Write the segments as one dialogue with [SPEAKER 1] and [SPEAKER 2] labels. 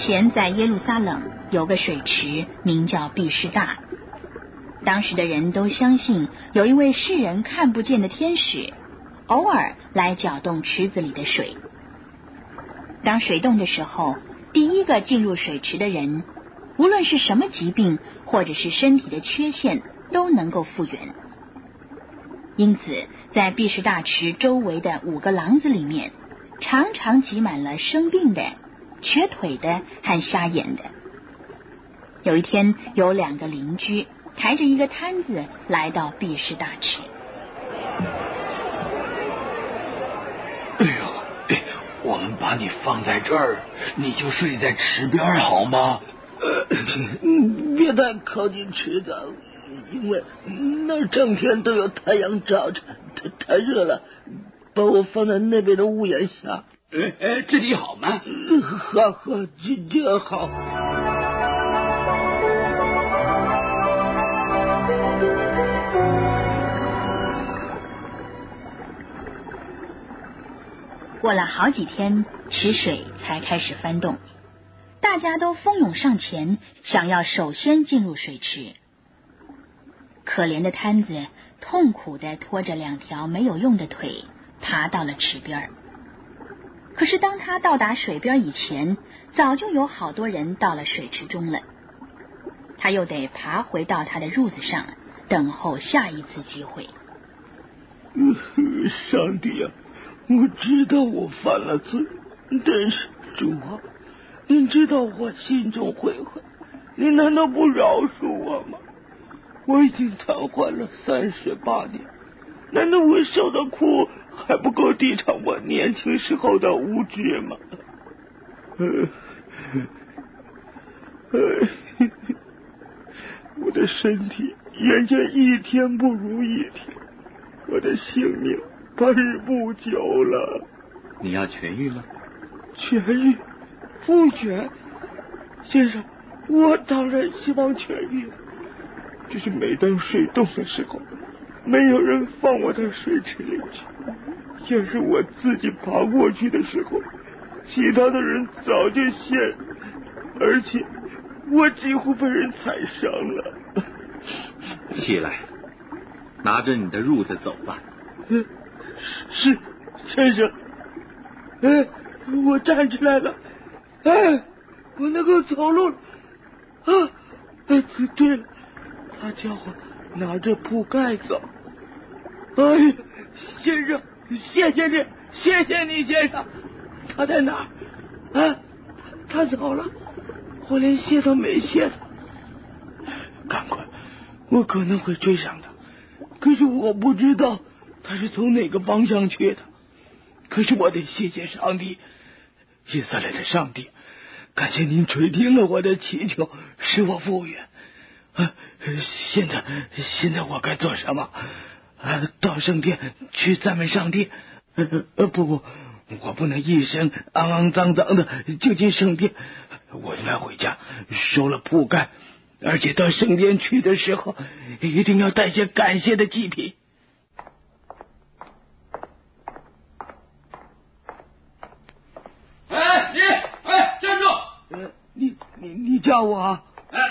[SPEAKER 1] 前在耶路撒冷有个水池，名叫毕士大。当时的人都相信有一位世人看不见的天使，偶尔来搅动池子里的水。当水动的时候，第一个进入水池的人，无论是什么疾病或者是身体的缺陷，都能够复原。因此在毕士大池周围的5个廊子里面，常常挤满了生病的、瘸腿的和瞎眼的。有一天，有2个邻居抬着一个摊子来到毕士大池。
[SPEAKER 2] 哎呦，我们把你放在这儿，你就睡在池边好吗？
[SPEAKER 3] 别太靠近池子，因为那整天都有太阳照着，太热了。把我放在那边的屋檐下。
[SPEAKER 2] 这里好吗？
[SPEAKER 3] 好，这好。
[SPEAKER 1] 过了好几天，池水才开始翻动，大家都蜂拥上前，想要首先进入水池。可怜的摊子痛苦地拖着2条没有用的腿，爬到了池边。可是当他到达水边以前，早就有好多人到了水池中了。他又得爬回到他的褥子上，等候下一次机会。
[SPEAKER 3] 上帝啊，我知道我犯了罪，但是主啊，您知道我心中悔恨，您难道不饶恕我吗？我已经瘫痪了38年，难道我受的苦还不够抵偿我年轻时候的无知吗？我的身体眼见一天不如一天，我的性命8日不久了。
[SPEAKER 2] 你要痊愈吗？
[SPEAKER 3] 痊愈？复原？先生，我当然希望痊愈，只是每当水动的时候，没有人放我到水池里去，要是我自己爬过去的时候，其他的人早就陷，而且我几乎被人踩伤了。
[SPEAKER 2] 起来，拿着你的褥子走吧。
[SPEAKER 3] 是，先生。我站起来了，我能够走路了。对了，他叫我拿着铺盖走。先生，谢谢你，谢谢你，先生。他在哪儿？他走了，我连谢都没谢他。赶快，我可能会追上他，可是我不知道他是从哪个方向去的。可是我得谢谢上帝，以色列的上帝，感谢您垂听了我的祈求，使我复原。现在我该做什么？到圣殿去赞美上帝？不，我不能一身肮脏脏的就进圣殿，我应该回家收了铺盖，而且到圣殿去的时候一定要带些感谢的祭品。
[SPEAKER 2] 站住！
[SPEAKER 3] 你叫我啊？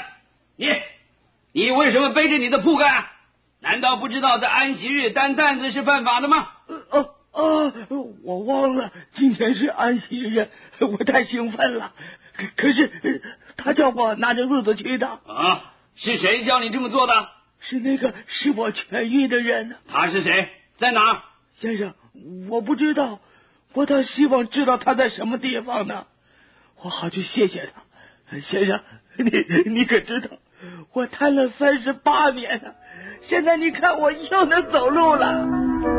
[SPEAKER 2] 你为什么背着你的铺盖？难道不知道在安息日担担子是犯法的吗？
[SPEAKER 3] 我忘了今天是安息日，我太兴奋了。可是他叫我拿着褥子去的。
[SPEAKER 2] 是谁叫你这么做的？
[SPEAKER 3] 是那个使我痊愈的人。
[SPEAKER 2] 他是谁？在哪儿？
[SPEAKER 3] 先生，我不知道，我倒希望知道他在什么地方呢，我好去谢谢他。先生，你可知道我瘫了38年了，现在你看我又能走路了。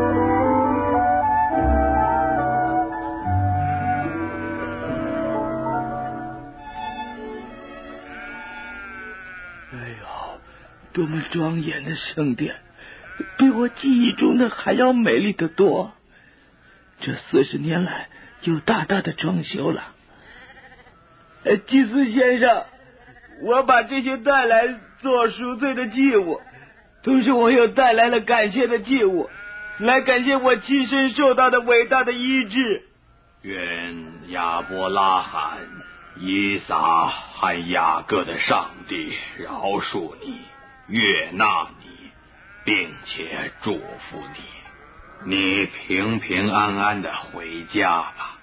[SPEAKER 3] 多么庄严的圣殿，比我记忆中的还要美丽得多。这40年来又大大的装修了。祭司先生，我把这些带来做赎罪的祭物，同时我又带来了感谢的祭物，来感谢我亲身受到的伟大的医治。
[SPEAKER 2] 愿亚伯拉罕、 以撒和雅各的上帝饶恕你，悦纳你，并且祝福你，你平平安安的回家吧。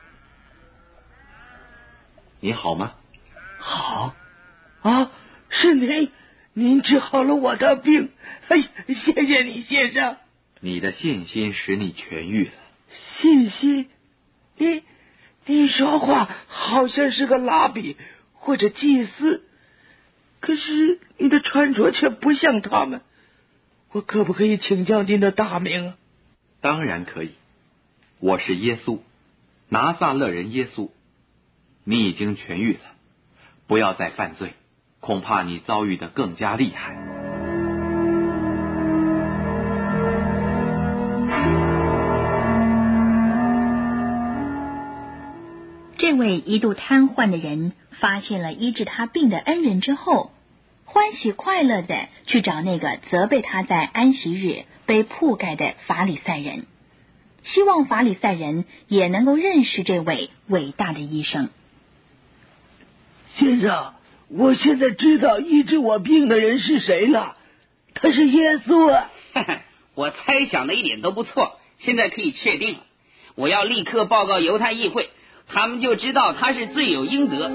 [SPEAKER 4] 你好吗？
[SPEAKER 3] 好啊，是您治好了我的病，哎，谢谢你，先生。
[SPEAKER 4] 你的信心使你痊愈了。
[SPEAKER 3] 信心？你说话好像是个拉比或者祭司，可是你的穿着却不像他们。我可不可以请教您的大名啊？
[SPEAKER 4] 当然可以，我是耶稣，拿撒勒人耶稣。你已经痊愈了，不要再犯罪，恐怕你遭遇的更加厉害。
[SPEAKER 1] 这位一度瘫痪的人发现了医治他病的恩人之后，欢喜快乐的去找那个责备他在安息日被铺盖的法利赛人，希望法利赛人也能够认识这位伟大的医生。
[SPEAKER 3] 先生，我现在知道医治我病的人是谁了，他是耶稣啊！
[SPEAKER 5] 我猜想的一点都不错，现在可以确定了。我要立刻报告犹太议会，他们就知道他是罪有应得。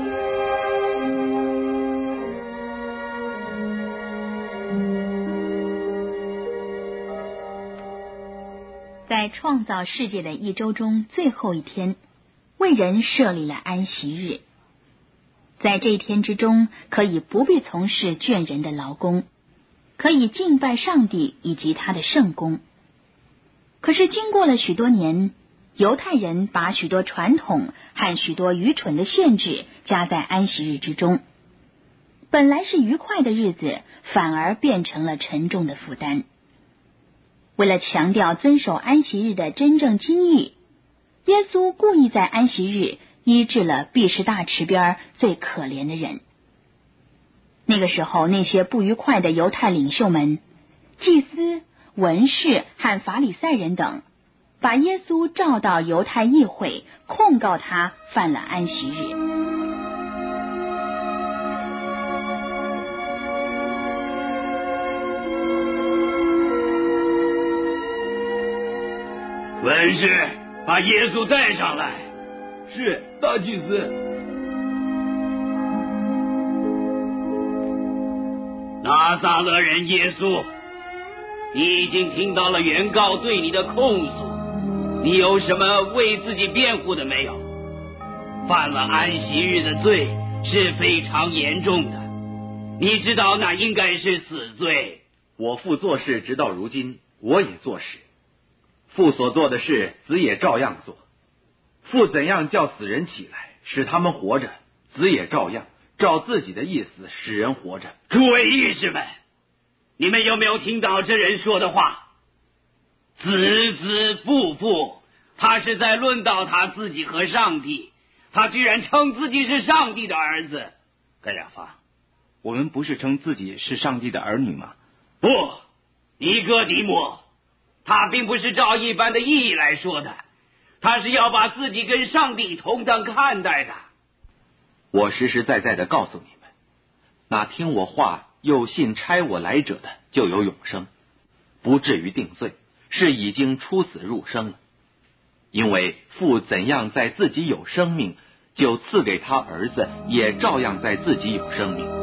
[SPEAKER 1] 在创造世界的一周中最后一天，为人设立了安息日。在这一天之中，可以不必从事倦人的劳工，可以敬拜上帝以及他的圣工。可是经过了许多年，犹太人把许多传统和许多愚蠢的限制加在安息日之中，本来是愉快的日子，反而变成了沉重的负担。为了强调遵守安息日的真正精义，耶稣故意在安息日医治了毕士大池边最可怜的人。那个时候，那些不愉快的犹太领袖们、祭司、文士和法利赛人等，把耶稣召到犹太议会，控告他犯了安息日。
[SPEAKER 2] 文士，把耶稣带上来。
[SPEAKER 3] 是，大祭司。
[SPEAKER 5] 拿撒勒人耶稣，你已经听到了原告对你的控诉，你有什么为自己辩护的没有？犯了安息日的罪是非常严重的，你知道那应该是死罪。
[SPEAKER 4] 我父做事直到如今，我也做事。父所做的事，子也照样做。父怎样叫死人起来，使他们活着，子也照样照自己的意思使人活着。
[SPEAKER 5] 诸位义士们，你们有没有听到这人说的话？子子父父，他是在论到他自己和上帝，他居然称自己是上帝的儿子。
[SPEAKER 6] 盖亚法，我们不是称自己是上帝的儿女吗？
[SPEAKER 5] 不，尼哥底母，他并不是照一般的意义来说的，他是要把自己跟上帝同等看待的。
[SPEAKER 4] 我实实在在的告诉你们，那听我话又信差我来者的，就有永生，不至于定罪，是已经出死入生了。因为父怎样在自己有生命，就赐给他儿子，也照样在自己有生命。